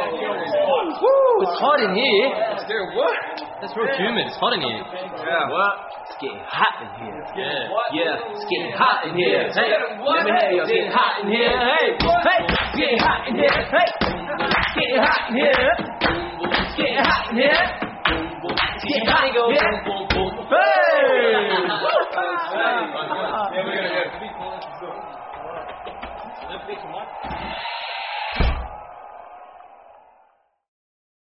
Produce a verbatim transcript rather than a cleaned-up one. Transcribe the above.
Woo, it's hot in here. Dude, what? That's real humid. It's hot in here. Yeah. What? It's getting hot in here. Yeah. What? Yeah. It's getting hot in here. Hey, What? let me hear you. It's getting hot in here. Hey, hey, it's getting hot in here. Hey, it's getting hot in here. It's getting hot in here. It's getting hot in here. Hey. Yeah, we're gonna go.